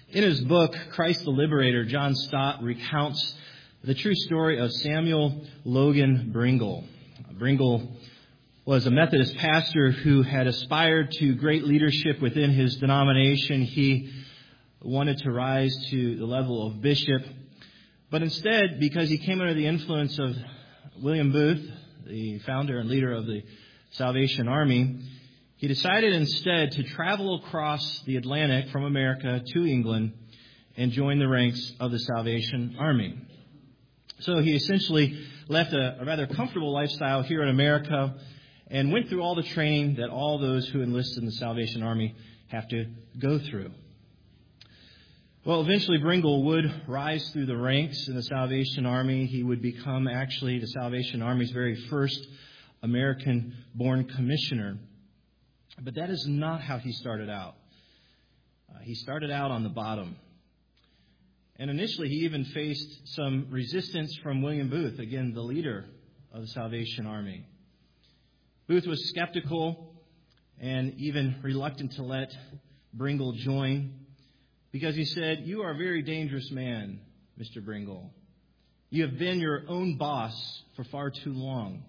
In his book, Christ the Liberator, John Stott recounts the true story of Samuel Logan Bringle. Bringle was a Methodist pastor who had aspired to great leadership within his denomination. He wanted to rise to the level of bishop, but instead, because he came under the influence of William Booth, the founder and leader of the Salvation Army, he decided instead to travel across the Atlantic from America to England and join the ranks of the Salvation Army. So he essentially left a rather comfortable lifestyle here in America and went through all the training that all those who enlist in the Salvation Army have to go through. Well, eventually Bringle would rise through the ranks in the Salvation Army. He would become actually the Salvation Army's very first American-born commissioner. But that is not how he started out. He started out on the bottom. And initially, he even faced some resistance from William Booth, again, the leader of the Salvation Army. Booth was skeptical and even reluctant to let Bringle join because he said, "You are a very dangerous man, Mr. Bringle. You have been your own boss for far too long."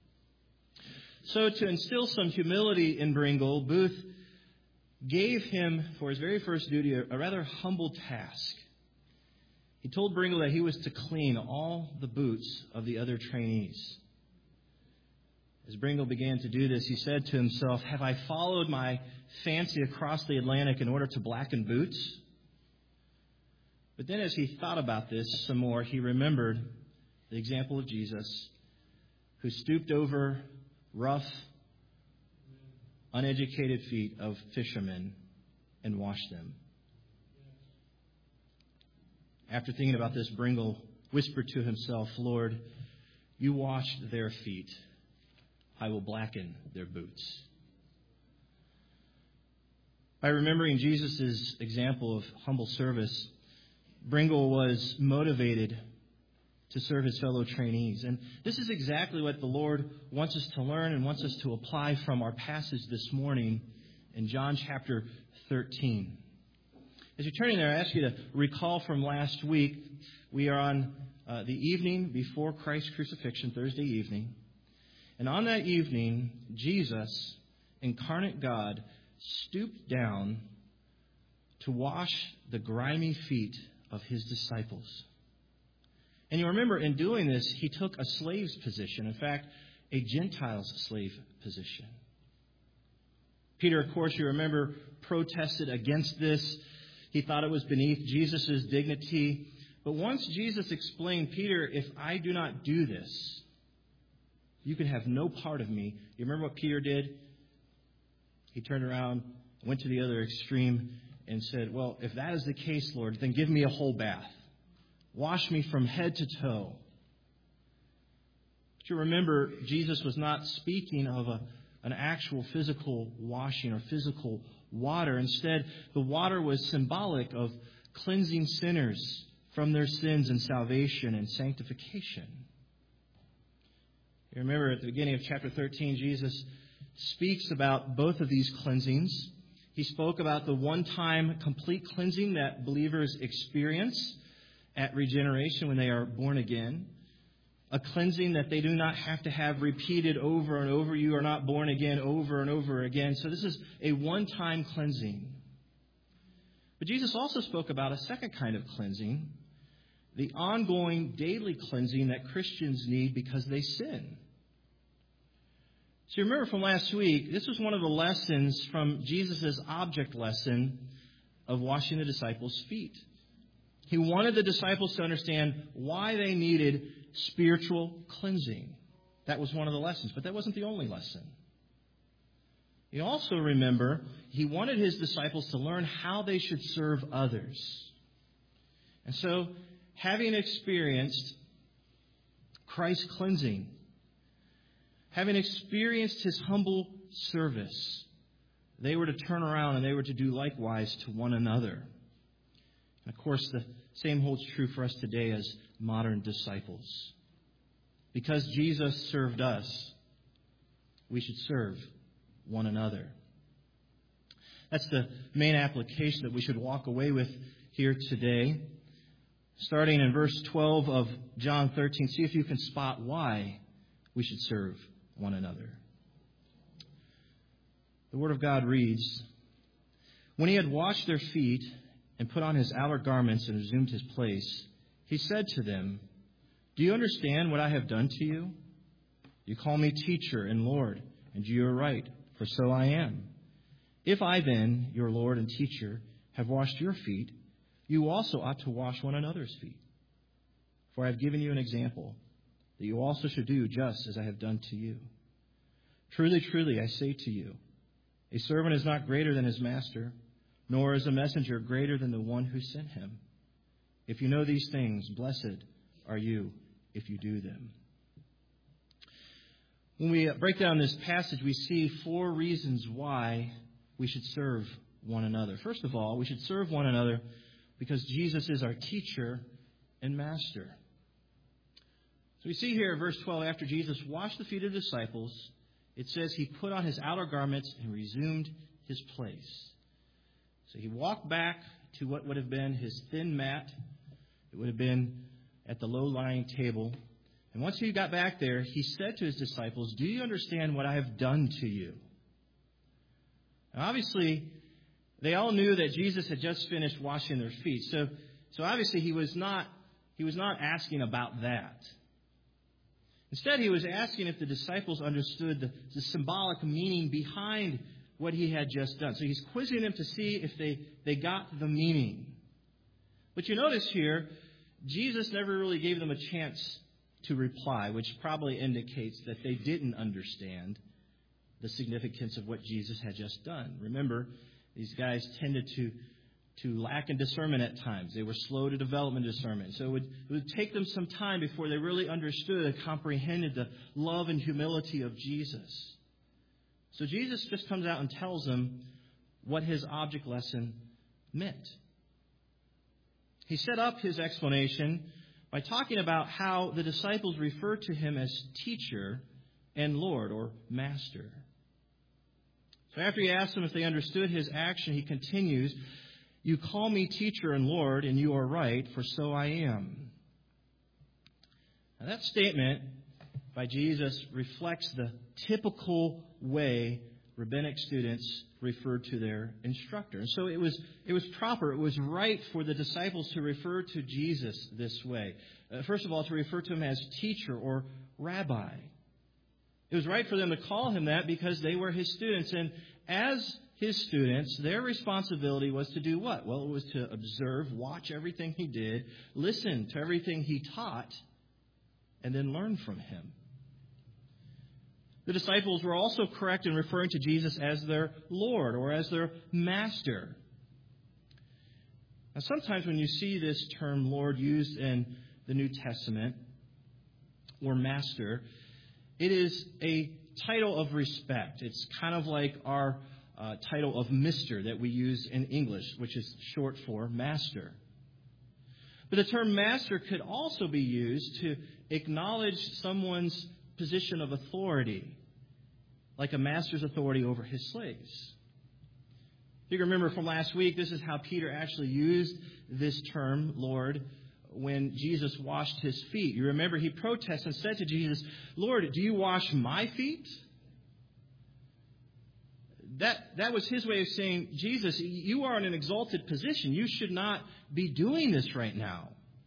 So to instill some humility in Bringle, Booth gave him, for his very first duty, a rather humble task. He told Bringle that he was to clean all the boots of the other trainees. As Bringle began to do this, he said to himself, "Have I followed my fancy across the Atlantic in order to blacken boots?" But then as he thought about this some more, he remembered the example of Jesus, who stooped over rough, uneducated feet of fishermen and washed them. After thinking about this, Bringle whispered to himself, "Lord, you washed their feet. I will blacken their boots." By remembering Jesus' example of humble service, Bringle was motivated to serve his fellow trainees. And this is exactly what the Lord wants us to learn and wants us to apply from our passage this morning in John chapter 13. As you're turning there, I ask you to recall from last week, we are on the evening before Christ's crucifixion, Thursday evening. And on that evening, Jesus, incarnate God, stooped down to wash the grimy feet of his disciples. And you remember, in doing this, he took a slave's position. In fact, a Gentile's slave position. Peter, of course, you remember, protested against this. He thought it was beneath Jesus' dignity. But once Jesus explained, "Peter, if I do not do this, you can have no part of me." You remember what Peter did? He turned around, went to the other extreme, and said, "Well, if that is the case, Lord, then give me a whole bath. Wash me from head to toe." But you remember, Jesus was not speaking of an actual physical washing or physical water. Instead, the water was symbolic of cleansing sinners from their sins and salvation and sanctification. You remember at the beginning of chapter 13, Jesus speaks about both of these cleansings. He spoke about the one-time complete cleansing that believers experience at regeneration when they are born again. A cleansing that they do not have to have repeated over and over. You are not born again over and over again. So this is a one-time cleansing. But Jesus also spoke about a second kind of cleansing, the ongoing daily cleansing that Christians need because they sin. So you remember from last week, this was one of the lessons from Jesus' object lesson of washing the disciples' feet. He wanted the disciples to understand why they needed spiritual cleansing. That was one of the lessons, but that wasn't the only lesson. You also remember, he wanted his disciples to learn how they should serve others. And so, having experienced Christ's cleansing, having experienced his humble service, they were to turn around and they were to do likewise to one another. And of course, the same holds true for us today as modern disciples. Because Jesus served us, we should serve one another. That's the main application that we should walk away with here today. Starting in verse 12 of John 13, see if you can spot why we should serve one another. The Word of God reads, "When he had washed their feet and put on his outer garments and resumed his place, he said to them, 'Do you understand what I have done to you? You call me teacher and Lord, and you are right, for so I am. If I then, your Lord and teacher, have washed your feet, you also ought to wash one another's feet. For I have given you an example, that you also should do just as I have done to you. Truly, truly, I say to you, a servant is not greater than his master, nor is a messenger greater than the one who sent him. If you know these things, blessed are you if you do them.'" When we break down this passage, we see 4 reasons why we should serve one another. First of all, we should serve one another because Jesus is our teacher and master. So we see here in verse 12, after Jesus washed the feet of the disciples, it says he put on his outer garments and resumed his place. So he walked back to what would have been his thin mat. It would have been at the low-lying table. And once he got back there, he said to his disciples, "Do you understand what I have done to you?" Now, obviously, they all knew that Jesus had just finished washing their feet. So obviously he was not asking about that. Instead, he was asking if the disciples understood the symbolic meaning behind what he had just done. So he's quizzing them to see if they got the meaning. But you notice here, Jesus never really gave them a chance to reply, which probably indicates that they didn't understand the significance of what Jesus had just done. Remember, these guys tended to lack in discernment at times. They were slow to develop in discernment. So it would take them some time before they really understood and comprehended the love and humility of Jesus. So Jesus just comes out and tells them what his object lesson meant. He set up his explanation by talking about how the disciples referred to him as teacher and Lord, or master. So after he asked them if they understood his action, he continues, "You call me teacher and Lord, and you are right, for so I am." Now that statement by Jesus reflects the typical way rabbinic students referred to their instructor. And so it was proper, it was right for the disciples to refer to Jesus this way. First of all, to refer to him as teacher or rabbi. It was right for them to call him that because they were his students. And as his students, their responsibility was to do what? Well, it was to observe, watch everything he did, listen to everything he taught, and then learn from him. The disciples were also correct in referring to Jesus as their Lord or as their master. Now, sometimes when you see this term Lord used in the New Testament, or master, it is a title of respect. It's kind of like our title of Mr. that we use in English, which is short for master. But the term master could also be used to acknowledge someone's position of authority, like a master's authority over his slaves. If you remember from last week, this is how Peter actually used this term, Lord, when Jesus washed his feet. You remember he protested and said to Jesus, "Lord, do you wash my feet?" That was his way of saying, Jesus, you are in an exalted position. You should not be doing this right now.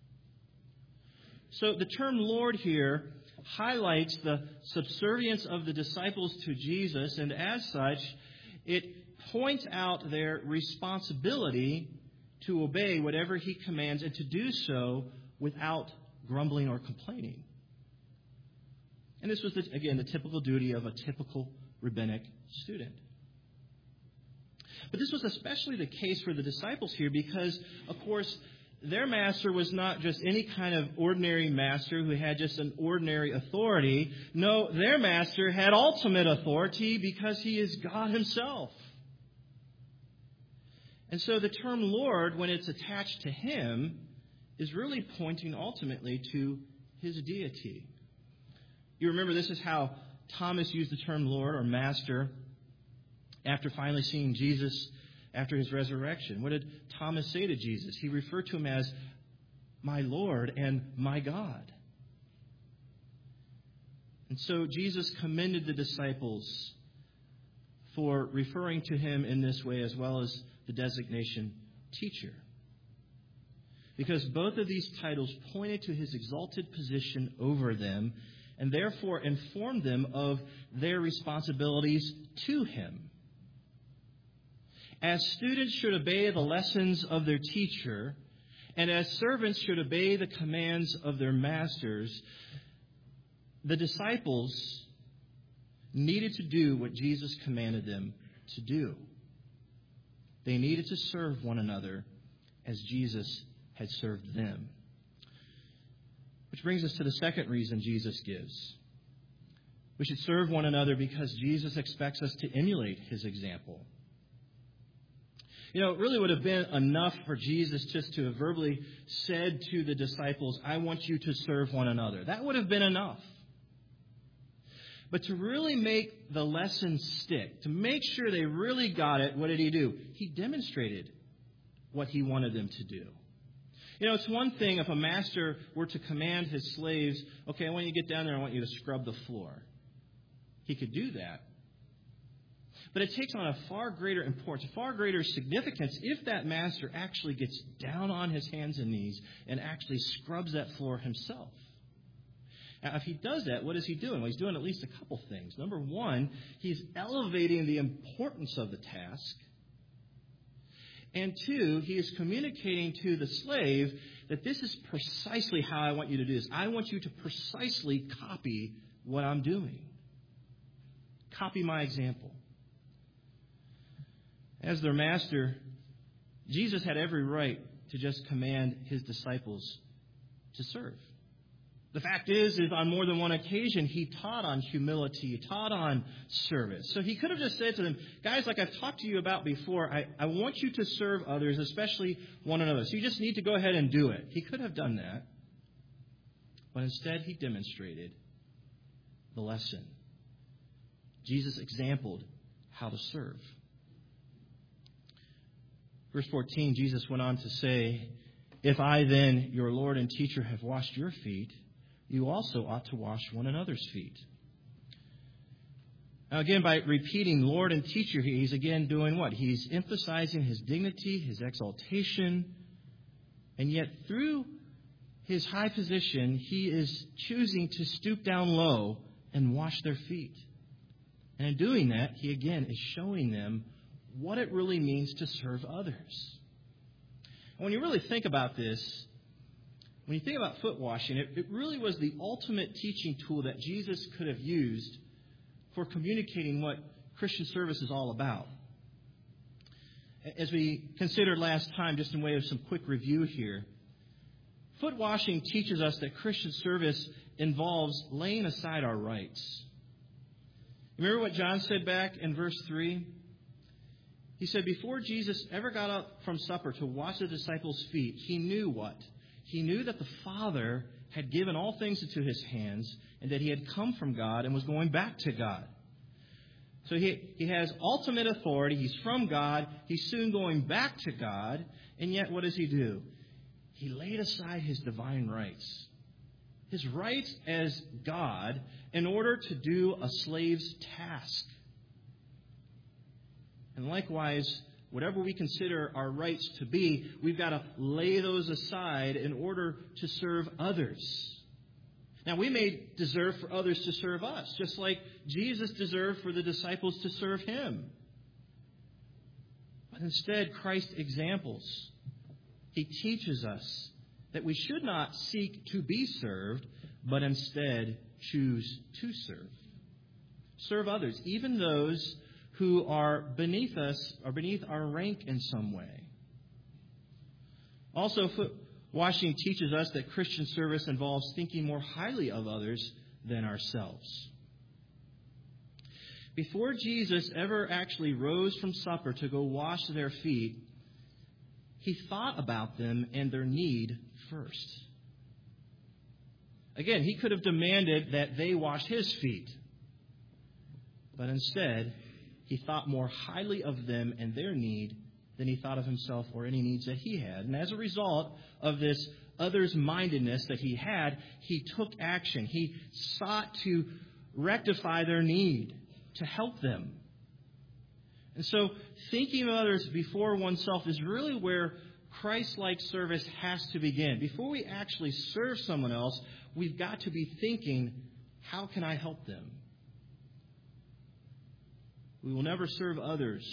So the term Lord here highlights the subservience of the disciples to Jesus, and as such, it points out their responsibility to obey whatever he commands and to do so without grumbling or complaining. And this was, again, the typical duty of a typical rabbinic student. But this was especially the case for the disciples here because, of course, their master was not just any kind of ordinary master who had just an ordinary authority. No, their master had ultimate authority because he is God himself. And so the term Lord, when it's attached to him, is really pointing ultimately to his deity. You remember this is how Thomas used the term Lord or Master after finally seeing Jesus after his resurrection. What did Thomas say to Jesus? He referred to him as my Lord and my God. And so Jesus commended the disciples for referring to him in this way, as well as the designation teacher. Because both of these titles pointed to his exalted position over them, and therefore informed them of their responsibilities to him. As students should obey the lessons of their teacher, and as servants should obey the commands of their masters, the disciples needed to do what Jesus commanded them to do. They needed to serve one another as Jesus had served them. Which brings us to the second reason Jesus gives. We should serve one another because Jesus expects us to emulate his example. You know, it really would have been enough for Jesus just to have verbally said to the disciples, I want you to serve one another. That would have been enough. But to really make the lesson stick, to make sure they really got it, what did he do? He demonstrated what he wanted them to do. You know, it's one thing if a master were to command his slaves, okay, when you get down there, I want you to scrub the floor. He could do that. But it takes on a far greater importance, a far greater significance if that master actually gets down on his hands and knees and actually scrubs that floor himself. Now, if he does that, what is he doing? Well, he's doing at least a couple things. Number one, he's elevating the importance of the task. And two, he is communicating to the slave that this is precisely how I want you to do this. I want you to precisely copy what I'm doing. Copy my example. As their master, Jesus had every right to just command his disciples to serve. The fact is on more than one occasion, he taught on humility, he taught on service. So he could have just said to them, guys, like I've talked to you about before, I want you to serve others, especially one another. So you just need to go ahead and do it. He could have done that. But instead, he demonstrated the lesson. Jesus exampled how to serve. Verse 14, Jesus went on to say, if I then, your Lord and teacher, have washed your feet, you also ought to wash one another's feet. Now again, by repeating Lord and teacher, he's again doing what? He's emphasizing his dignity, his exaltation, and yet through his high position, he is choosing to stoop down low and wash their feet. And in doing that, he again is showing them what it really means to serve others. And when you really think about this, when you think about foot washing, it really was the ultimate teaching tool that Jesus could have used for communicating what Christian service is all about. As we considered last time, just in way of some quick review here, foot washing teaches us that Christian service involves laying aside our rights. Remember what John said back in verse 3? He said, before Jesus ever got up from supper to wash the disciples' feet, he knew what? He knew that the Father had given all things into his hands and that he had come from God and was going back to God. So he has ultimate authority. He's from God. He's soon going back to God. And yet, what does he do? He laid aside his divine rights. His rights as God in order to do a slave's task. And likewise, whatever we consider our rights to be, we've got to lay those aside in order to serve others. Now, we may deserve for others to serve us, just like Jesus deserved for the disciples to serve him. But instead, Christ examples. He teaches us that we should not seek to be served, but instead choose to serve. Serve others, even those who are beneath us or beneath our rank in some way. Also, foot washing teaches us that Christian service involves thinking more highly of others than ourselves. Before Jesus ever actually rose from supper to go wash their feet, he thought about them and their need first. Again, he could have demanded that they wash his feet, but instead, he thought more highly of them and their need than he thought of himself or any needs that he had. And as a result of this others-mindedness that he had, he took action. He sought to rectify their need, to help them. And so thinking of others before oneself is really where Christ-like service has to begin. Before we actually serve someone else, we've got to be thinking, how can I help them? We will never serve others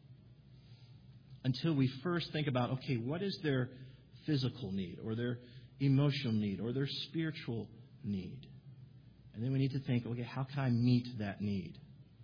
until we first think about, okay, what is their physical need or their emotional need or their spiritual need? And then we need to think, okay, how can I meet that need?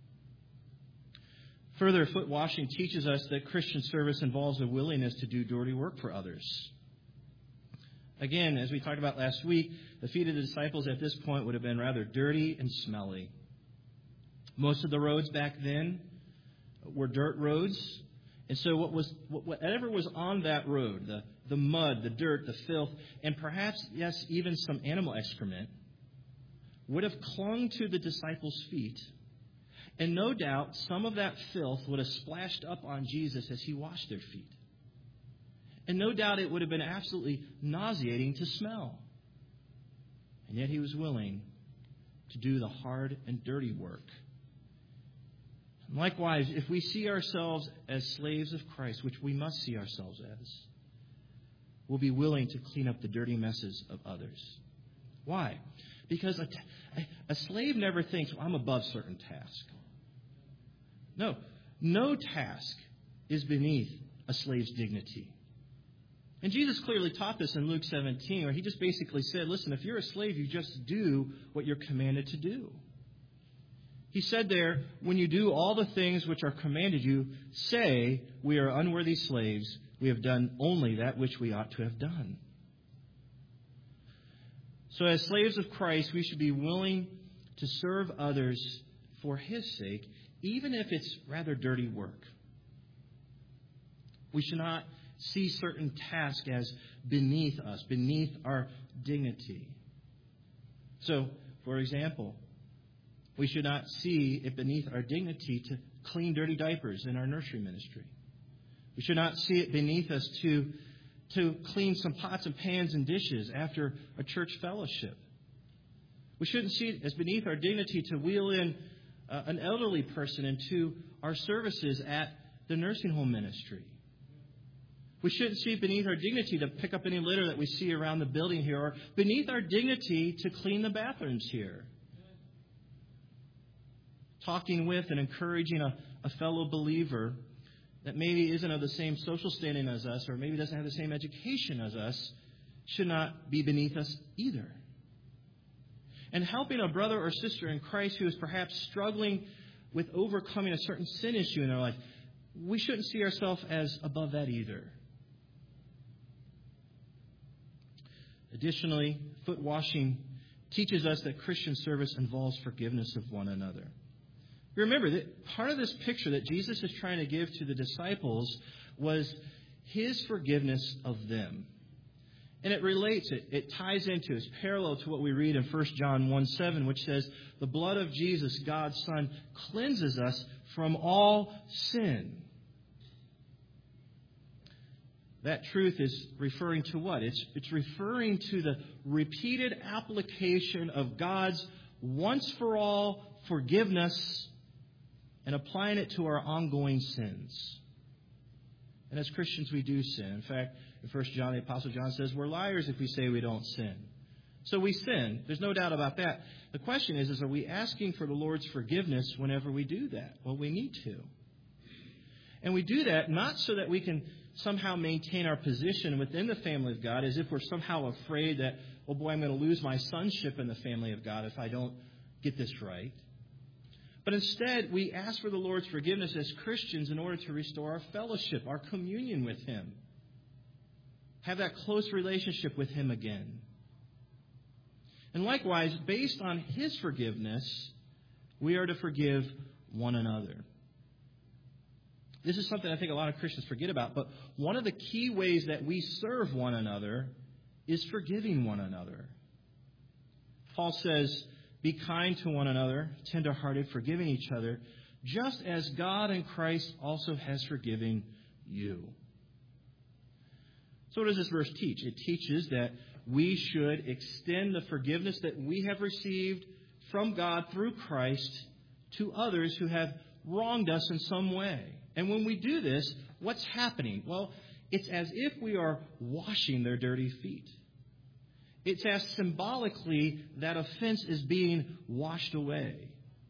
Further, foot washing teaches us that Christian service involves a willingness to do dirty work for others. Again, as we talked about last week, the feet of the disciples at this point would have been rather dirty and smelly. Most of the roads back then were dirt roads. And so whatever was on that road, the mud, the dirt, the filth, and perhaps, yes, even some animal excrement, would have clung to the disciples' feet. And no doubt some of that filth would have splashed up on Jesus as he washed their feet. And no doubt it would have been absolutely nauseating to smell. And yet he was willing to do the hard and dirty work. And likewise, if we see ourselves as slaves of Christ, which we must see ourselves as, we'll be willing to clean up the dirty messes of others. Why? Because a slave never thinks, well, I'm above certain task. No task is beneath a slave's dignity. And Jesus clearly taught this in Luke 17, where he just basically said, listen, if you're a slave, you just do what you're commanded to do. He said there, when you do all the things which are commanded you, say, we are unworthy slaves. We have done only that which we ought to have done. So as slaves of Christ, we should be willing to serve others for his sake, even if it's rather dirty work. We should not see certain tasks as beneath us, beneath our dignity. So, for example, we should not see it beneath our dignity to clean dirty diapers in our nursery ministry. We should not see it beneath us to clean some pots and pans and dishes after a church fellowship. We shouldn't see it as beneath our dignity to wheel in an elderly person into our services at the nursing home ministry. We shouldn't see it beneath our dignity to pick up any litter that we see around the building here, or beneath our dignity to clean the bathrooms here. Talking with and encouraging a fellow believer that maybe isn't of the same social standing as us, or maybe doesn't have the same education as us, should not be beneath us either. And helping a brother or sister in Christ who is perhaps struggling with overcoming a certain sin issue in their life, we shouldn't see ourselves as above that either. Additionally, foot washing teaches us that Christian service involves forgiveness of one another. Remember that part of this picture that Jesus is trying to give to the disciples was his forgiveness of them. And it relates, it ties into, it's parallel to what we read in 1 John 1:7, which says, the blood of Jesus, God's Son, cleanses us from all sin. That truth is referring to what? It's referring to the repeated application of God's once-for-all forgiveness and applying it to our ongoing sins. And as Christians, we do sin. In fact, in 1 John, the Apostle John says, we're liars if we say we don't sin. So we sin. There's no doubt about that. The question is are we asking for the Lord's forgiveness whenever we do that? Well, we need to. And we do that not so that we can somehow maintain our position within the family of God, as if we're somehow afraid that, oh boy, I'm going to lose my sonship in the family of God if I don't get this right. But instead, we ask for the Lord's forgiveness as Christians in order to restore our fellowship, our communion with Him. Have that close relationship with Him again. And likewise, based on His forgiveness, we are to forgive one another. This is something I think a lot of Christians forget about, but one of the key ways that we serve one another is forgiving one another. Paul says, be kind to one another, tender-hearted, forgiving each other, just as God in Christ also has forgiven you. So what does this verse teach? It teaches that we should extend the forgiveness that we have received from God through Christ to others who have wronged us in some way. And when we do this, what's happening? Well, it's as if we are washing their dirty feet. It's as symbolically that offense is being washed away.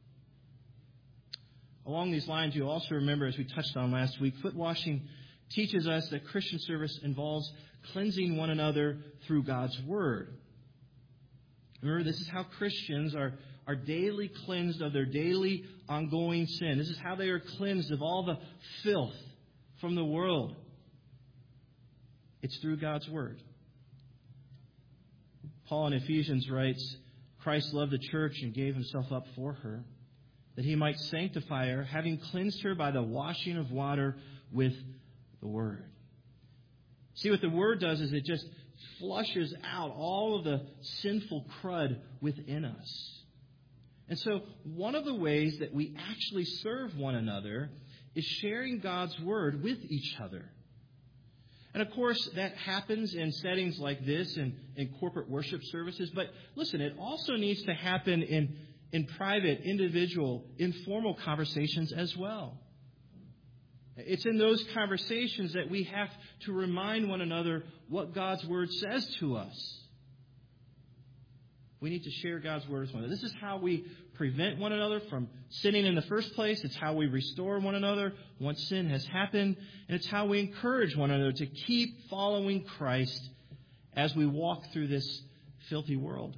Along these lines, you'll also remember, as we touched on last week, foot washing teaches us that Christian service involves cleansing one another through God's Word. Remember, this is how Christians are daily cleansed of their daily ongoing sin. This is how they are cleansed of all the filth from the world. It's through God's Word. Paul in Ephesians writes, Christ loved the church and gave himself up for her, that he might sanctify her, having cleansed her by the washing of water with the Word. See, what the Word does is it just flushes out all of the sinful crud within us. And so one of the ways that we actually serve one another is sharing God's Word with each other. And of course, that happens in settings like this, in corporate worship services. But listen, it also needs to happen in private, individual, informal conversations as well. It's in those conversations that we have to remind one another what God's Word says to us. We need to share God's Word with one another. This is how we prevent one another from sinning in the first place. It's how we restore one another once sin has happened. And it's how we encourage one another to keep following Christ as we walk through this filthy world.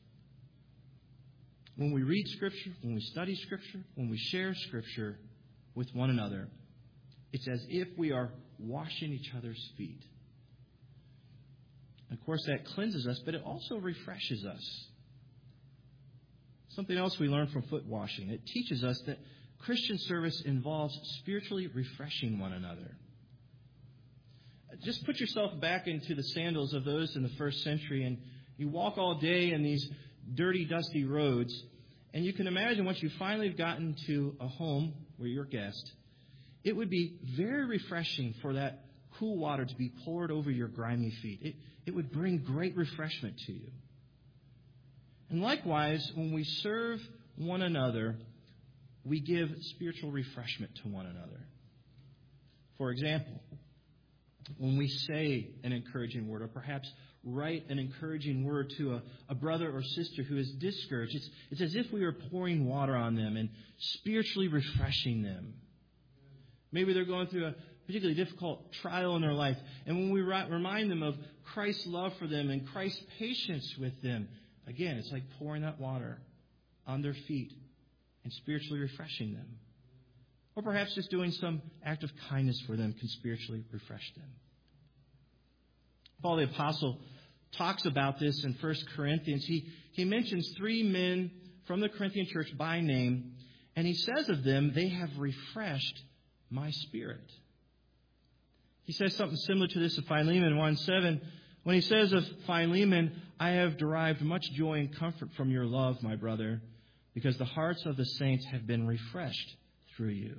When we read Scripture, when we study Scripture, when we share Scripture with one another, it's as if we are washing each other's feet. And of course, that cleanses us, but it also refreshes us. Something else we learn from foot washing. It teaches us that Christian service involves spiritually refreshing one another. Just put yourself back into the sandals of those in the first century, and you walk all day in these dirty, dusty roads, and you can imagine once you finally have gotten to a home where you're a guest, it would be very refreshing for that cool water to be poured over your grimy feet. It would bring great refreshment to you. And likewise, when we serve one another, we give spiritual refreshment to one another. For example, when we say an encouraging word, or perhaps write an encouraging word to a brother or sister who is discouraged, it's as if we are pouring water on them and spiritually refreshing them. Maybe they're going through a particularly difficult trial in their life, and when we remind them of Christ's love for them and Christ's patience with them, again, it's like pouring that water on their feet and spiritually refreshing them. Or perhaps just doing some act of kindness for them can spiritually refresh them. Paul the Apostle talks about this in 1 Corinthians. He mentions 3 men from the Corinthian church by name, and he says of them, they have refreshed my spirit. He says something similar to this of Philemon 1:7, when he says of Philemon, I have derived much joy and comfort from your love, my brother, because the hearts of the saints have been refreshed through you.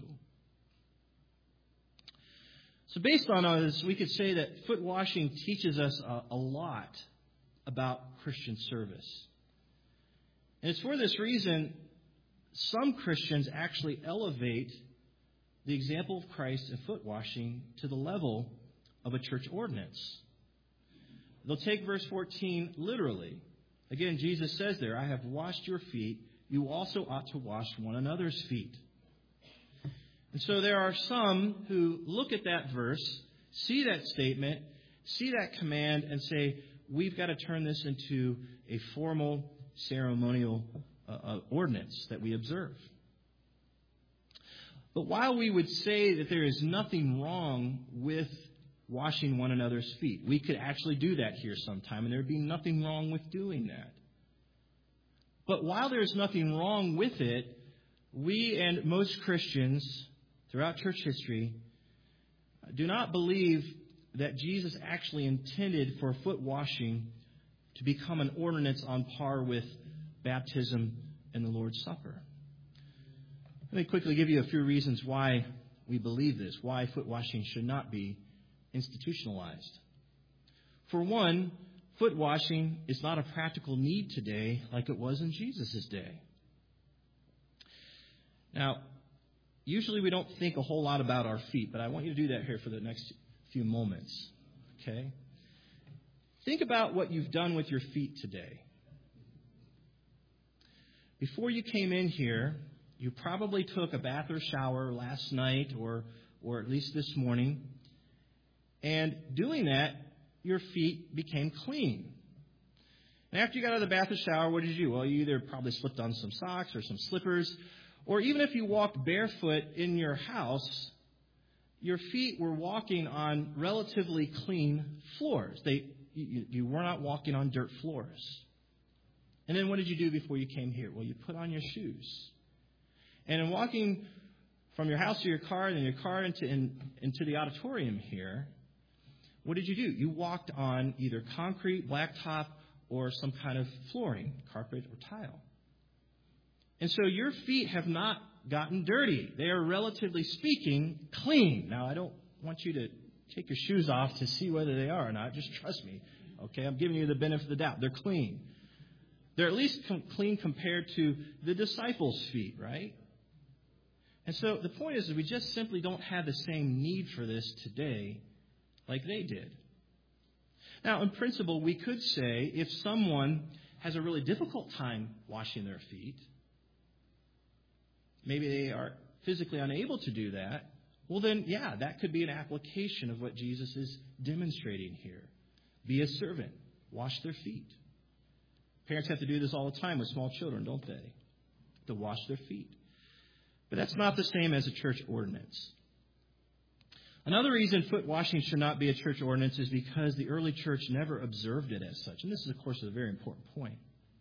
So based on all this, we could say that foot washing teaches us a lot about Christian service. And it's for this reason some Christians actually elevate the example of Christ in foot washing to the level of a church ordinance. They'll take verse 14 literally. Again, Jesus says there, I have washed your feet. You also ought to wash one another's feet. And so there are some who look at that verse, see that statement, see that command, and say, we've got to turn this into a formal ceremonial ordinance that we observe. But while we would say that there is nothing wrong with washing one another's feet, we could actually do that here sometime, and there would be nothing wrong with doing that. But while there's nothing wrong with it, we and most Christians throughout church history do not believe that Jesus actually intended for foot washing to become an ordinance on par with baptism and the Lord's Supper. Let me quickly give you a few reasons why we believe this, why foot washing should not be institutionalized. For one, foot washing is not a practical need today like it was in Jesus' day. Now, usually we don't think a whole lot about our feet, but I want you to do that here for the next few moments. Okay? Think about what you've done with your feet today. Before you came in here, you probably took a bath or shower last night or at least this morning. And doing that, your feet became clean. And after you got out of the bath or shower, what did you do? Well, you either probably slipped on some socks or some slippers, or even if you walked barefoot in your house, your feet were walking on relatively clean floors. You were not walking on dirt floors. And then what did you do before you came here? Well, you put on your shoes. And in walking from your house to your car and then your car into the auditorium here, what did you do? You walked on either concrete, blacktop, or some kind of flooring, carpet or tile. And so your feet have not gotten dirty. They are, relatively speaking, clean. Now, I don't want you to take your shoes off to see whether they are or not. Just trust me. Okay, I'm giving you the benefit of the doubt. They're clean. They're at least clean compared to the disciples' feet, right? And so the point is that we just simply don't have the same need for this today like they did. Now, in principle, we could say if someone has a really difficult time washing their feet, maybe they are physically unable to do that, well then, yeah, that could be an application of what Jesus is demonstrating here. Be a servant. Wash their feet. Parents have to do this all the time with small children, don't they? To wash their feet. But that's not the same as a church ordinance. Another reason foot washing should not be a church ordinance is because the early church never observed it as such. And this is, of course, a very important point.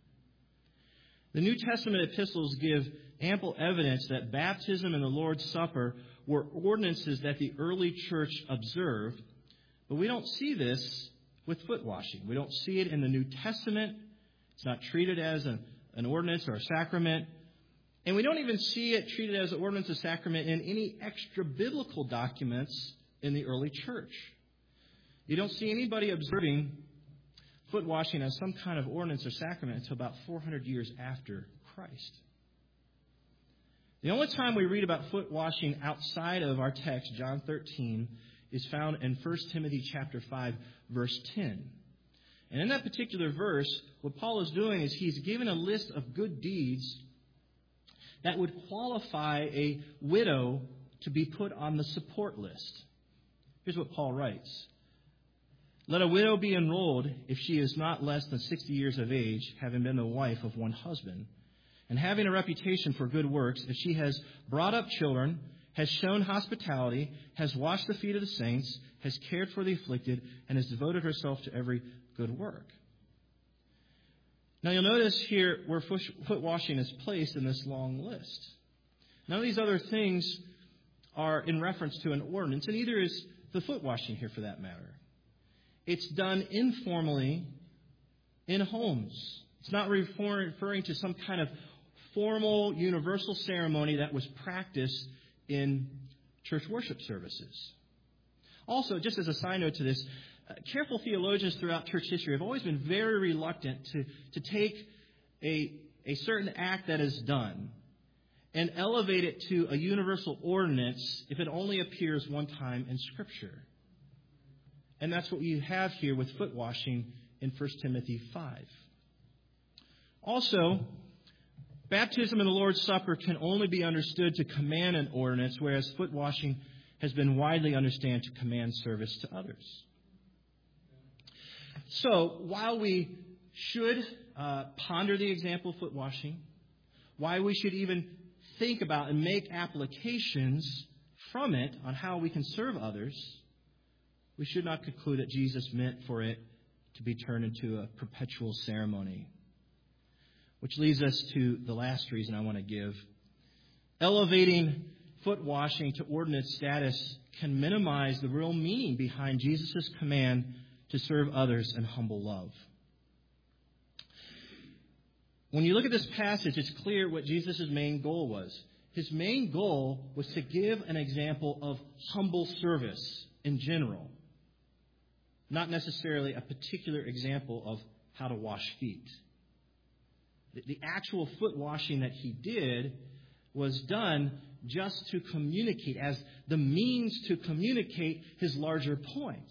The New Testament epistles give ample evidence that baptism and the Lord's Supper were ordinances that the early church observed, but we don't see this with foot washing. We don't see it in the New Testament. It's not treated as an ordinance or a sacrament. And we don't even see it treated as an ordinance or sacrament in any extra biblical documents in the early church. You don't see anybody observing foot washing as some kind of ordinance or sacrament until about 400 years after Christ. The only time we read about foot washing outside of our text, John 13, is found in 1 Timothy chapter 5, verse 10. And in that particular verse, what Paul is doing is he's given a list of good deeds that would qualify a widow to be put on the support list. Here's what Paul writes. Let a widow be enrolled if she is not less than 60 years of age, having been the wife of one husband, and having a reputation for good works, if she has brought up children, has shown hospitality, has washed the feet of the saints, has cared for the afflicted, and has devoted herself to every good work. Now you'll notice here where foot washing is placed in this long list. None of these other things are in reference to an ordinance, and neither is the foot washing here for that matter. It's done informally in homes. It's not referring to some kind of formal universal ceremony that was practiced in church worship services. Also, just as a side note to this, careful theologians throughout church history have always been very reluctant to take a certain act that is done and elevate it to a universal ordinance if it only appears one time in Scripture. And that's what we have here with foot washing in 1 Timothy 5. Also, baptism and the Lord's Supper can only be understood to command an ordinance, whereas foot washing has been widely understood to command service to others. So, while we should ponder the example of foot washing, why we should even think about and make applications from it on how we can serve others, we should not conclude that Jesus meant for it to be turned into a perpetual ceremony. Which leads us to the last reason I want to give. Elevating foot washing to ordinance status can minimize the real meaning behind Jesus' command to serve others in humble love. When you look at this passage, it's clear what Jesus' main goal was. his main goal was to give an example of humble service in general, not necessarily a particular example of how to wash feet. The actual foot washing that he did was done just to communicate, as the means to communicate his larger point.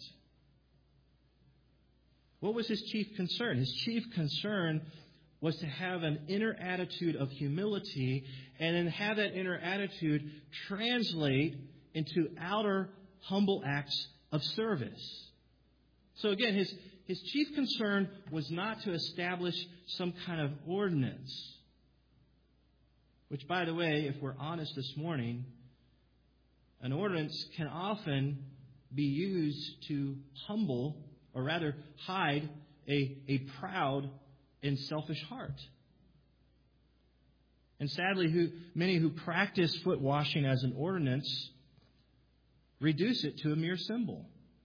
What was his chief concern? His chief concern was to have an inner attitude of humility and then have that inner attitude translate into outer humble acts of service. So again, his chief concern was not to establish some kind of ordinance. Which, by the way, if we're honest this morning, an ordinance can often be used to humble, or rather hide, a proud and selfish heart. And sadly, many who practice foot washing as an ordinance reduce it to a mere symbol.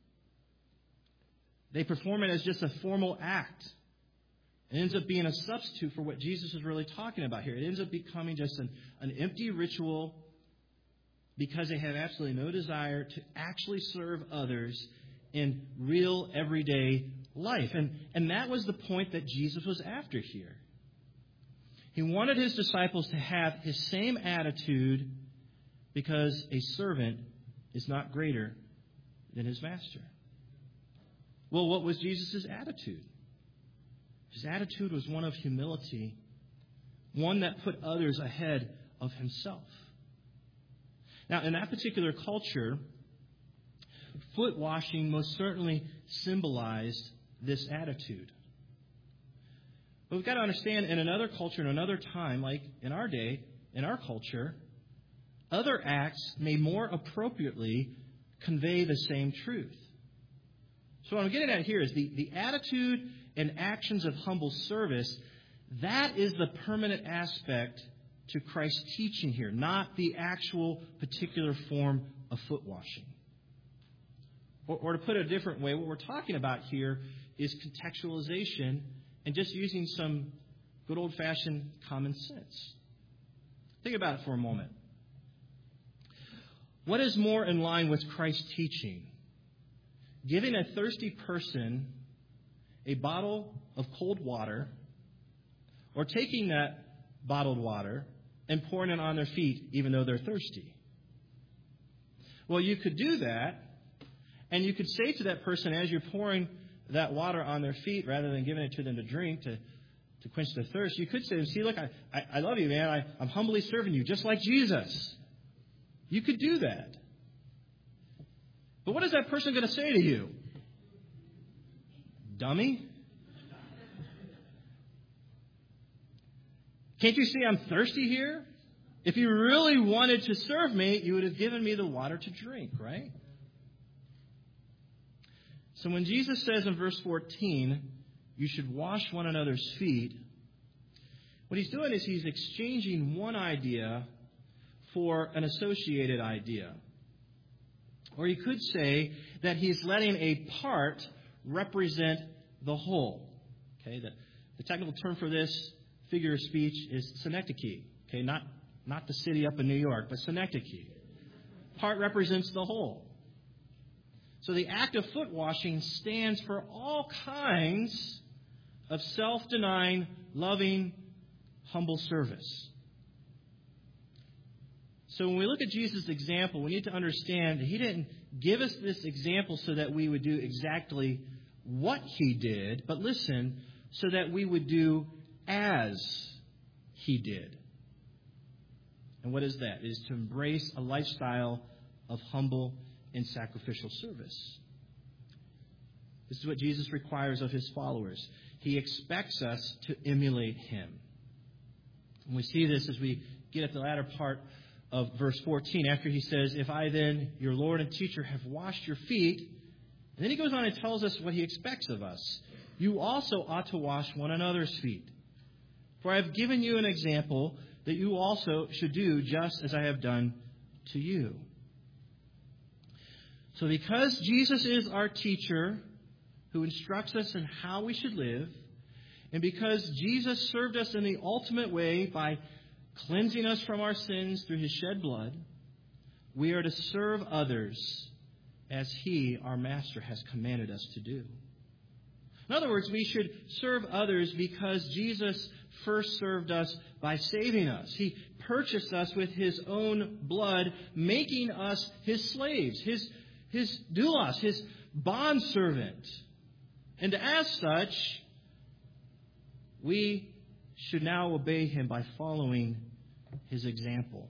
They perform it as just a formal act. It ends up being a substitute for what Jesus is really talking about here. It ends up becoming just an empty ritual because they have absolutely no desire to actually serve others in real everyday life. And that was the point that Jesus was after here. He wanted his disciples to have his same attitude because a servant is not greater than his master. Well, what was Jesus' attitude? His attitude was one of humility, one that put others ahead of himself. Now, in that particular culture, foot washing most certainly symbolized this attitude. But we've got to understand, in another culture, in another time, like in our day, in our culture, other acts may more appropriately convey the same truth. So what I'm getting at here is the attitude and actions of humble service, that is the permanent aspect to Christ's teaching here, not the actual particular form of foot washing. Or to put it a different way, what we're talking about here is contextualization and just using some good old-fashioned common sense. Think about it for a moment. What is more in line with Christ's teaching? Giving a thirsty person a bottle of cold water, or taking that bottled water and pouring it on their feet even though they're thirsty? Well, you could do that, and you could say to that person as you're pouring that water on their feet, rather than giving it to them to drink to quench their thirst, you could say, see, look, I love you, man. I'm humbly serving you, just like Jesus. You could do that. But what is that person going to say to you? Dummy? Can't you see I'm thirsty here? If you really wanted to serve me, you would have given me the water to drink, right? So when Jesus says in verse 14, you should wash one another's feet, what he's doing is he's exchanging one idea for an associated idea. Or you could say that he's letting a part represent the whole. Okay, the technical term for this figure of speech is synecdoche. Okay, not the city up in New York, but synecdoche. Part represents the whole. So the act of foot washing stands for all kinds of self-denying, loving, humble service. So when we look at Jesus' example, we need to understand that he didn't give us this example so that we would do exactly what he did, but listen, so that we would do as he did. And what is that? It is to embrace a lifestyle of humble and sacrificial service. This is what Jesus requires of his followers. He expects us to emulate him. And we see this as we get at the latter part of verse 14, after he says, if I then, your Lord and teacher, have washed your feet. And then he goes on and tells us what he expects of us. You also ought to wash one another's feet. For I have given you an example that you also should do just as I have done to you. So because Jesus is our teacher who instructs us in how we should live, and because Jesus served us in the ultimate way by cleansing us from our sins through His shed blood, we are to serve others as He, our Master, has commanded us to do. In other words, we should serve others because Jesus first served us by saving us. He purchased us with His own blood, making us His slaves, His doulos, His bondservant. And as such, we should now obey Him by following His example.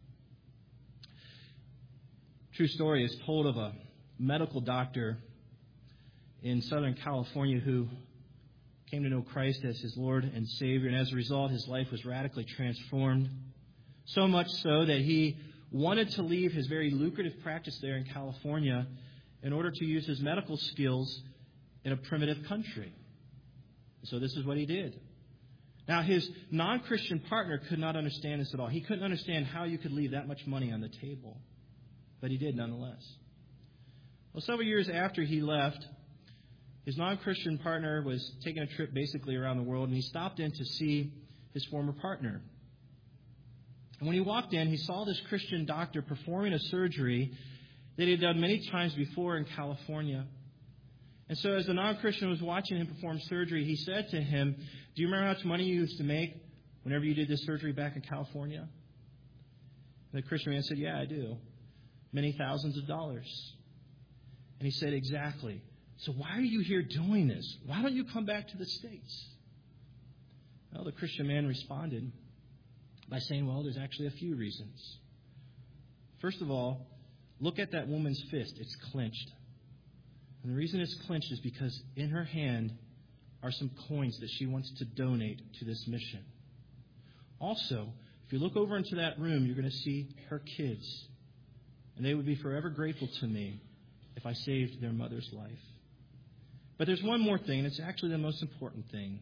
True story is told of a medical doctor in Southern California who came to know Christ as his Lord and Savior, and as a result, his life was radically transformed. So much so that he wanted to leave his very lucrative practice there in California in order to use his medical skills in a primitive country. So this is what he did. Now, his non-Christian partner could not understand this at all. He couldn't understand how you could leave that much money on the table. But he did nonetheless. Well, several years after he left, his non-Christian partner was taking a trip basically around the world, and he stopped in to see his former partner. And when he walked in, he saw this Christian doctor performing a surgery that he had done many times before in California. And so as the non-Christian was watching him perform surgery, he said to him, "Do you remember how much money you used to make whenever you did this surgery back in California?" And the Christian man said, "Yeah, I do. Many thousands of dollars." And he said, "Exactly. So why are you here doing this? Why don't you come back to the States?" Well, the Christian man responded by saying, "Well, there's actually a few reasons. First of all, look at that woman's fist. It's clenched. And the reason it's clenched is because in her hand are some coins that she wants to donate to this mission. Also, if you look over into that room, you're going to see her kids. And they would be forever grateful to me if I saved their mother's life. But there's one more thing, and it's actually the most important thing.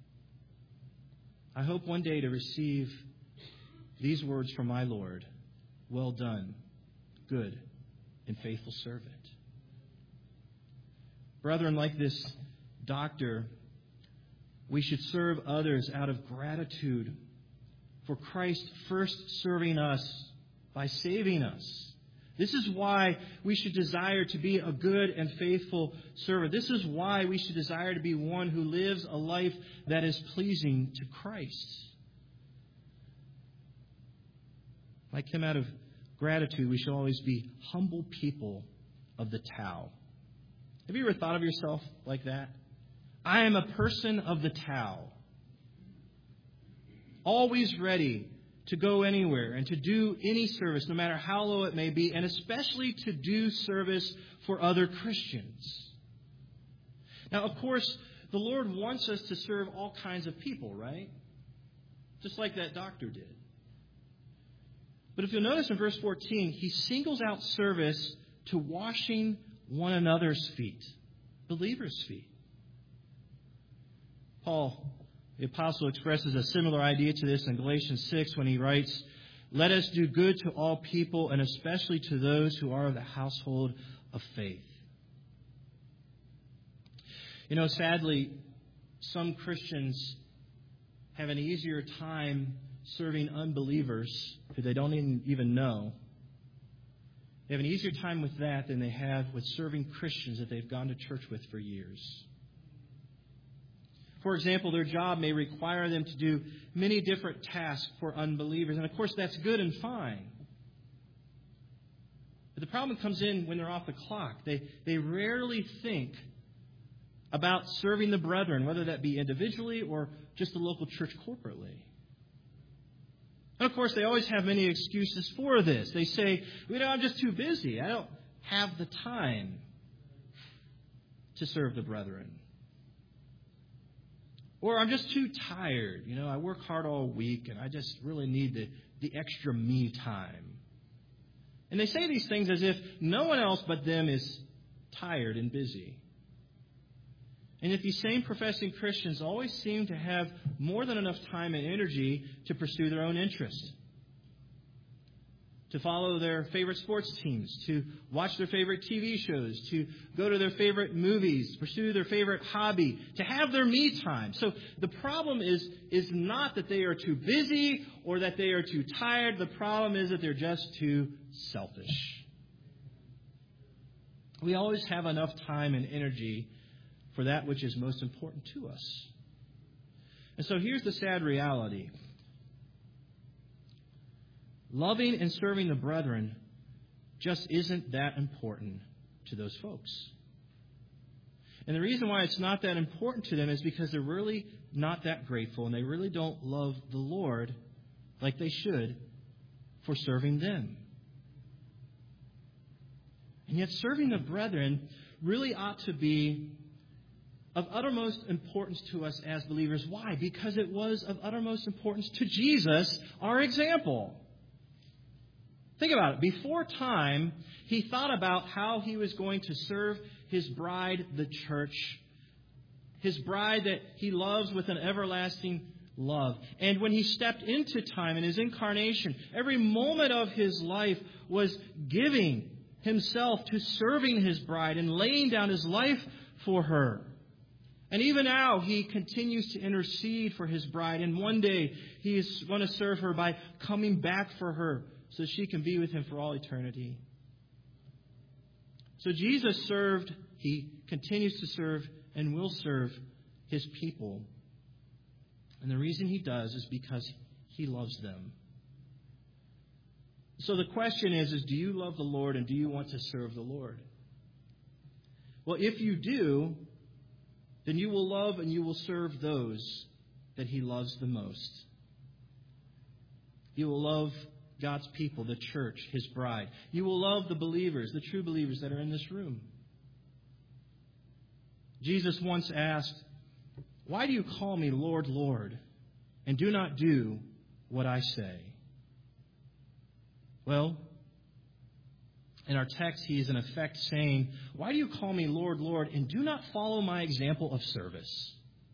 I hope one day to receive these words from my Lord, 'Well done, good and faithful servant.'" Brethren, like this doctor, we should serve others out of gratitude for Christ first serving us by saving us. This is why we should desire to be a good and faithful servant. This is why we should desire to be one who lives a life that is pleasing to Christ. Like him, out of gratitude, we should always be humble people of the Tao. Have you ever thought of yourself like that? I am a person of the Tao. Always ready to go anywhere and to do any service, no matter how low it may be, and especially to do service for other Christians. Now, of course, the Lord wants us to serve all kinds of people, right? Just like that doctor did. But if you'll notice in verse 14, he singles out service to washing one another's feet, believers' feet. Paul, the apostle, expresses a similar idea to this in Galatians 6 when he writes, "Let us do good to all people, and especially to those who are of the household of faith." You know, sadly, some Christians have an easier time serving unbelievers who they don't even know. They have an easier time with that than they have with serving Christians that they've gone to church with for years. For example, their job may require them to do many different tasks for unbelievers. And of course, that's good and fine. But the problem comes in when they're off the clock. They rarely think about serving the brethren, whether that be individually or just the local church corporately. And of course, they always have many excuses for this. They say, "I'm just too busy. I don't have the time to serve the brethren." Or, "I'm just too tired. I work hard all week and I just really need the extra me time." And they say these things as if no one else but them is tired and busy. And yet these same professing Christians always seem to have more than enough time and energy to pursue their own interests. to follow their favorite sports teams, to watch their favorite TV shows, to go to their favorite movies, pursue their favorite hobby, to have their me time. So the problem is not that they are too busy or that they are too tired. The problem is that they're just too selfish. We always have enough time and energy for that which is most important to us. And so here's the sad reality. Loving and serving the brethren just isn't that important to those folks. And the reason why it's not that important to them is because they're really not that grateful and they really don't love the Lord like they should for serving them. And yet serving the brethren really ought to be of uttermost importance to us as believers. Why? Because it was of uttermost importance to Jesus, our example. Think about it. Before time, he thought about how he was going to serve his bride, the church, his bride that he loves with an everlasting love. And when he stepped into time in his incarnation, every moment of his life was giving himself to serving his bride and laying down his life for her. And even now, he continues to intercede for his bride. And one day, he is going to serve her by coming back for her so she can be with him for all eternity. So Jesus served, he continues to serve, and will serve his people. And the reason he does is because he loves them. So the question is do you love the Lord and do you want to serve the Lord? Well, if you do, then you will love and you will serve those that he loves the most. You will love God's people, the church, his bride. You will love the believers, the true believers that are in this room. Jesus once asked, "Why do you call me Lord, Lord, and do not do what I say?" Well, in our text, he is in effect saying, "Why do you call me Lord, Lord, and do not follow my example of service?"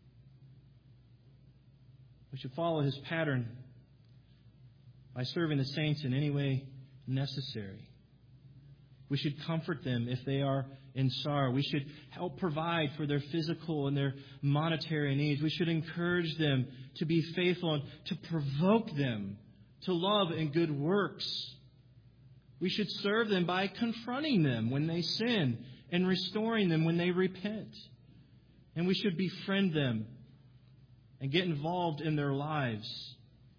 We should follow his pattern by serving the saints in any way necessary. We should comfort them if they are in sorrow. We should help provide for their physical and their monetary needs. We should encourage them to be faithful and to provoke them to love and good works. We should serve them by confronting them when they sin and restoring them when they repent. And we should befriend them and get involved in their lives.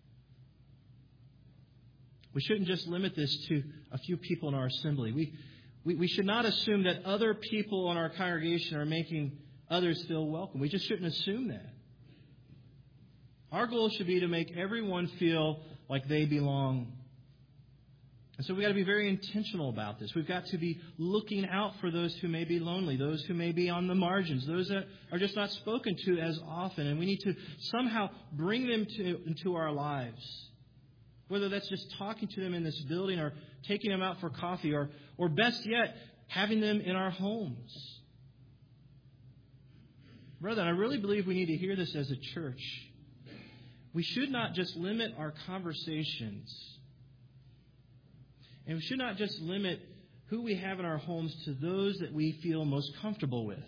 We shouldn't just limit this to a few people in our assembly. We should not assume that other people in our congregation are making others feel welcome. We just shouldn't assume that. Our goal should be to make everyone feel like they belong. And so we've got to be very intentional about this. We've got to be looking out for those who may be lonely, those who may be on the margins, those that are just not spoken to as often. And we need to somehow bring them into our lives. Whether that's just talking to them in this building or taking them out for coffee or best yet, having them in our homes. Brethren, I really believe we need to hear this as a church. We should not just limit our conversations. And we should not just limit who we have in our homes to those that we feel most comfortable with.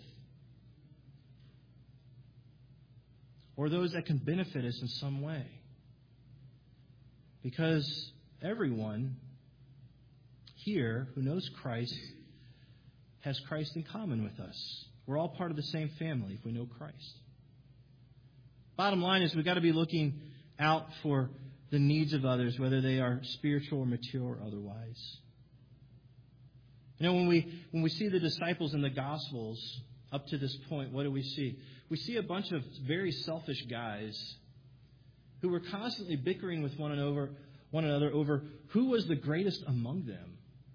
Or those that can benefit us in some way. Because everyone here who knows Christ has Christ in common with us. We're all part of the same family if we know Christ. Bottom line is we've got to be looking out for the needs of others, whether they are spiritual or material or otherwise. You know, when we see the disciples in the Gospels up to this point, what do we see? We see a bunch of very selfish guys who were constantly bickering with one another over who was the greatest among them.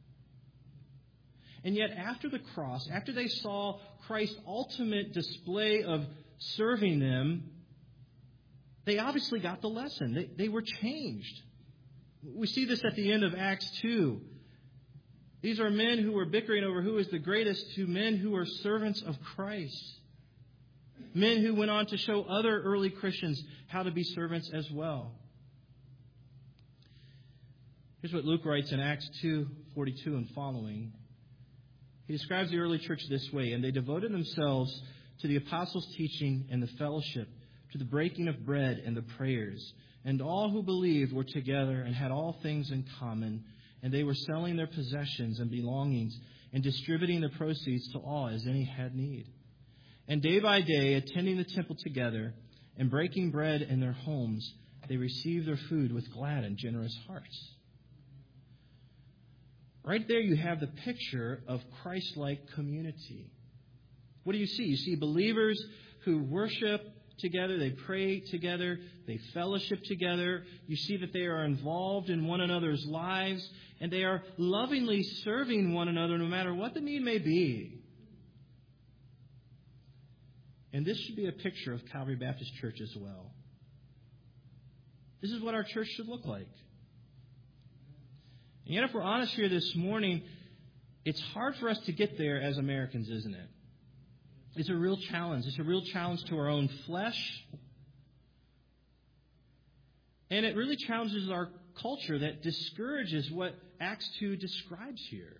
And yet after the cross, after they saw Christ's ultimate display of serving them, they obviously got the lesson. They were changed. We see this at the end of Acts 2. These are men who were bickering over who is the greatest to men who are servants of Christ. Men who went on to show other early Christians how to be servants as well. Here's what Luke writes in Acts 2:42 and following. He describes the early church this way: "And they devoted themselves to the apostles' teaching and the fellowship, to the breaking of bread and the prayers. And all who believed were together and had all things in common. And they were selling their possessions and belongings and distributing the proceeds to all as any had need. And day by day, attending the temple together and breaking bread in their homes, they received their food with glad and generous hearts." Right there you have the picture of Christ-like community. What do you see? You see believers who worship together, they pray together, they fellowship together. You see that they are involved in one another's lives, and they are lovingly serving one another no matter what the need may be. And this should be a picture of Calvary Baptist Church as well. This is what our church should look like. And yet, if we're honest here this morning, it's hard for us to get there as Americans, isn't it? It's a real challenge. It's a real challenge to our own flesh. And it really challenges our culture that discourages what Acts 2 describes here.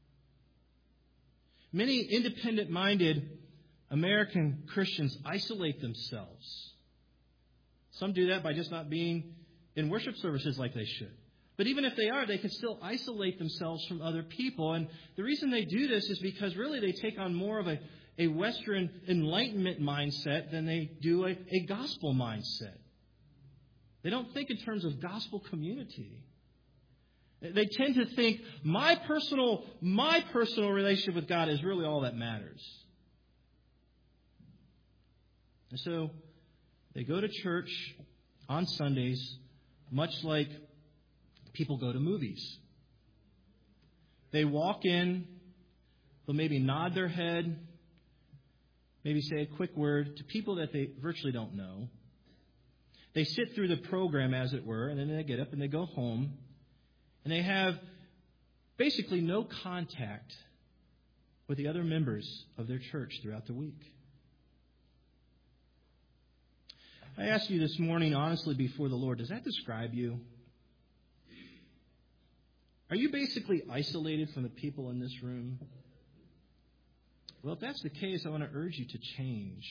Many independent-minded American Christians isolate themselves. Some do that by just not being in worship services like they should. But even if they are, they can still isolate themselves from other people. And the reason they do this is because really they take on more of a Western Enlightenment mindset than they do a gospel mindset. They don't think in terms of gospel community. They tend to think my personal relationship with God is really all that matters. And so they go to church on Sundays, much like people go to movies. They walk in, they'll maybe nod their head, maybe say a quick word to people that they virtually don't know. They sit through the program, as it were, and then they get up and they go home. And they have basically no contact with the other members of their church throughout the week. I ask you this morning, honestly, before the Lord, does that describe you? Are you basically isolated from the people in this room? Well, if that's the case, I want to urge you to change.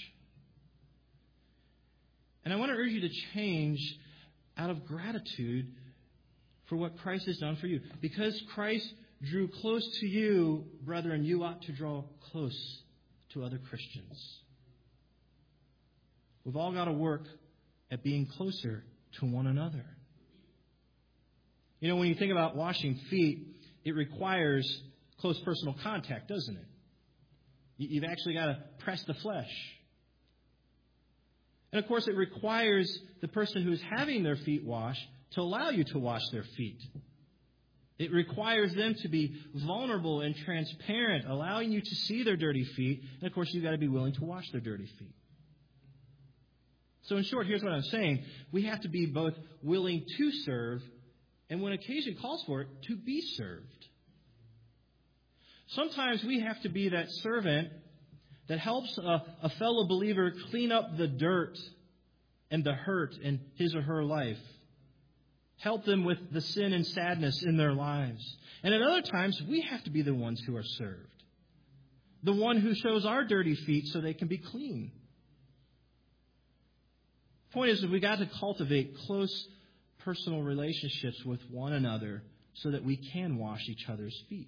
And I want to urge you to change out of gratitude for what Christ has done for you. Because Christ drew close to you, brethren, you ought to draw close to other Christians. We've all got to work at being closer to one another. You know, when you think about washing feet, it requires close personal contact, doesn't it? You've actually got to press the flesh. And of course, it requires the person who's having their feet washed to allow you to wash their feet. It requires them to be vulnerable and transparent, allowing you to see their dirty feet. And of course, you've got to be willing to wash their dirty feet. So in short, here's what I'm saying. We have to be both willing to serve and when occasion calls for it, to be served. Sometimes we have to be that servant that helps a fellow believer clean up the dirt and the hurt in his or her life. Help them with the sin and sadness in their lives. And at other times, we have to be the ones who are served. The one who shows our dirty feet so they can be clean. The point is that we got to cultivate close personal relationships with one another so that we can wash each other's feet.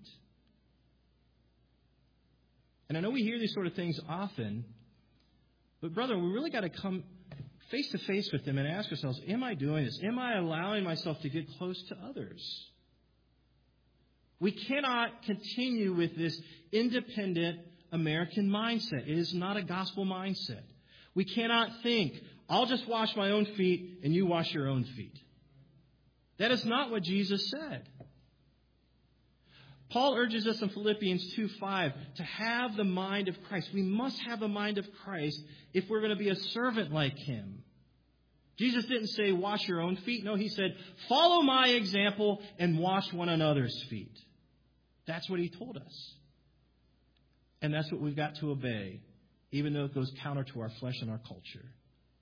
And I know we hear these sort of things often, but brother, we really got to come face to face with them and ask ourselves, am I doing this? Am I allowing myself to get close to others? We cannot continue with this independent American mindset. It is not a gospel mindset. We cannot think, I'll just wash my own feet and you wash your own feet. That is not what Jesus said. Paul urges us in Philippians 2:5 to have the mind of Christ. We must have the mind of Christ if we're going to be a servant like Him. Jesus didn't say, wash your own feet. No, He said, follow my example and wash one another's feet. That's what He told us. And that's what we've got to obey, even though it goes counter to our flesh and our culture.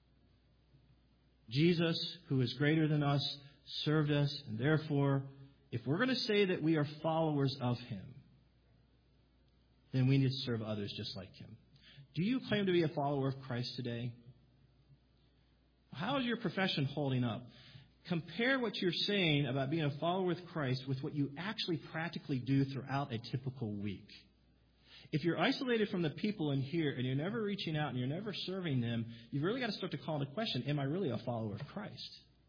Jesus, who is greater than us, served us, and therefore if we're going to say that we are followers of Him, then we need to serve others just like Him. Do you claim to be a follower of Christ today? How is your profession holding up? Compare what you're saying about being a follower with Christ with what you actually practically do throughout a typical week. If you're isolated from the people in here and you're never reaching out and you're never serving them, you've really got to start to call into question, am I really a follower of Christ?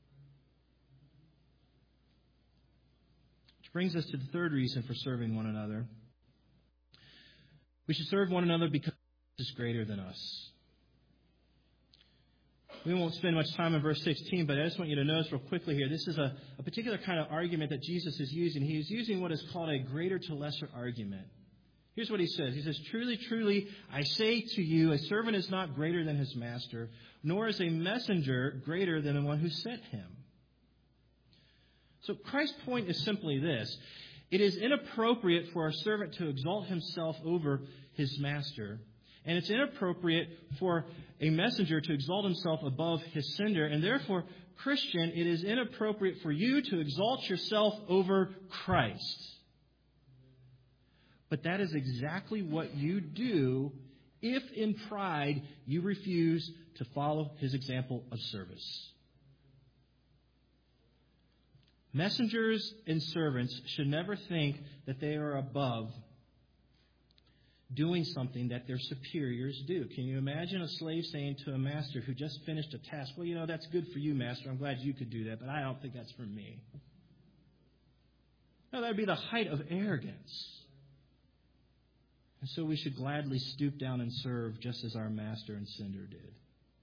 Which brings us to the third reason for serving one another. We should serve one another because Jesus is greater than us. We won't spend much time on verse 16, but I just want you to notice real quickly here, this is a particular kind of argument that Jesus is using. He is using what is called a greater to lesser argument. Here's what he says. He says, truly, truly, I say to you, a servant is not greater than his master, nor is a messenger greater than the one who sent him. So Christ's point is simply this. It is inappropriate for a servant to exalt himself over his master. And it's inappropriate for a messenger to exalt himself above his sender. And therefore, Christian, it is inappropriate for you to exalt yourself over Christ. But that is exactly what you do if in pride you refuse to follow His example of service. Messengers and servants should never think that they are above doing something that their superiors do. Can you imagine a slave saying to a master who just finished a task, well, that's good for you, master. I'm glad you could do that, but I don't think that's for me. No, that would be the height of arrogance. And so we should gladly stoop down and serve just as our master and sender did.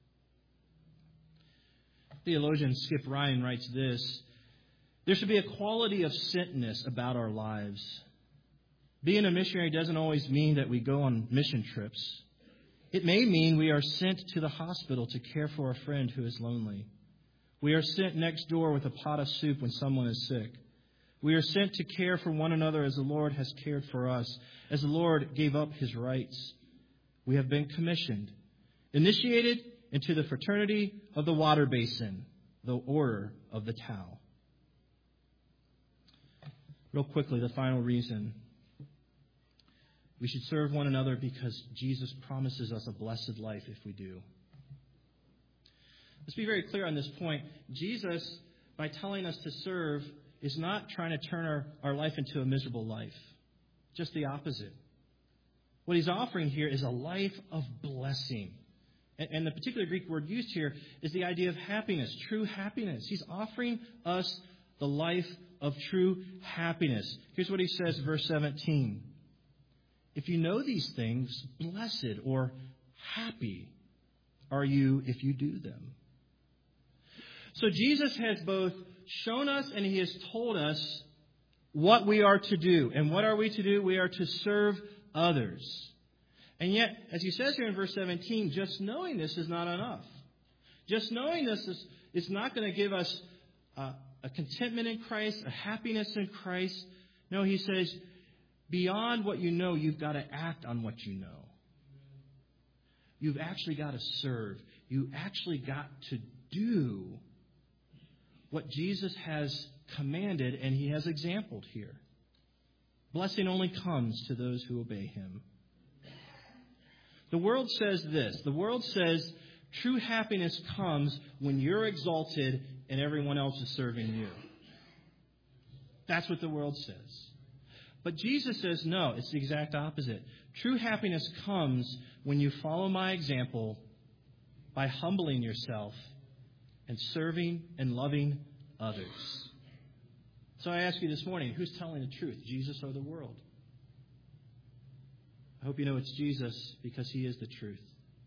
Theologian Skip Ryan writes this: there should be a quality of sentness about our lives. Being a missionary doesn't always mean that we go on mission trips. It may mean we are sent to the hospital to care for a friend who is lonely. We are sent next door with a pot of soup when someone is sick. We are sent to care for one another as the Lord has cared for us, as the Lord gave up His rights. We have been commissioned, initiated into the fraternity of the water basin, the order of the towel. Real quickly, the final reason. We should serve one another because Jesus promises us a blessed life if we do. Let's be very clear on this point. Jesus, by telling us to serve, is not trying to turn our life into a miserable life. Just the opposite. What He's offering here is a life of blessing. And the particular Greek word used here is the idea of happiness, true happiness. He's offering us the life of true happiness. Here's what He says, verse 17. If you know these things, blessed or happy are you if you do them. So Jesus has both shown us and He has told us what we are to do. And what are we to do? We are to serve others. And yet, as He says here in verse 17, just knowing this is not enough. Just knowing this is not going to give us a contentment in Christ, a happiness in Christ. No, He says, beyond what you know, you've got to act on what you know. You've actually got to serve. You actually got to do what Jesus has commanded and He has exampled here. Blessing only comes to those who obey Him. The world says this. The world says true happiness comes when you're exalted and everyone else is serving you. That's what the world says. But Jesus says, no, it's the exact opposite. True happiness comes when you follow my example by humbling yourself and serving and loving others. So I ask you this morning, who's telling the truth, Jesus or the world? I hope you know it's Jesus because He is the truth.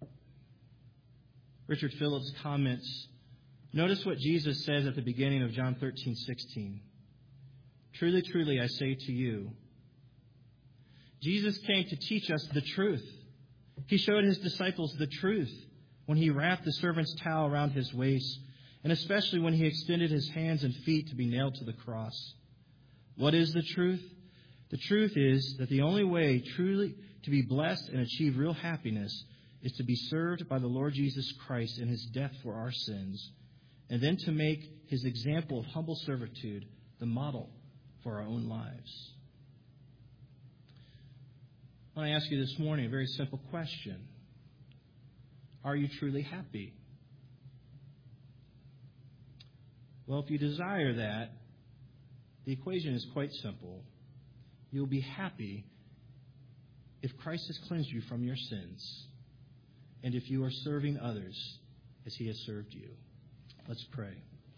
Richard Phillips comments, notice what Jesus says at the beginning of John 13:16. Truly, truly, I say to you. Jesus came to teach us the truth. He showed His disciples the truth when He wrapped the servant's towel around His waist, and especially when He extended His hands and feet to be nailed to the cross. What is the truth? The truth is that the only way truly to be blessed and achieve real happiness is to be served by the Lord Jesus Christ in His death for our sins, and then to make His example of humble servitude the model for our own lives. I want to ask you this morning a very simple question. Are you truly happy? Well, if you desire that, the equation is quite simple. You'll be happy if Christ has cleansed you from your sins and if you are serving others as He has served you. Let's pray.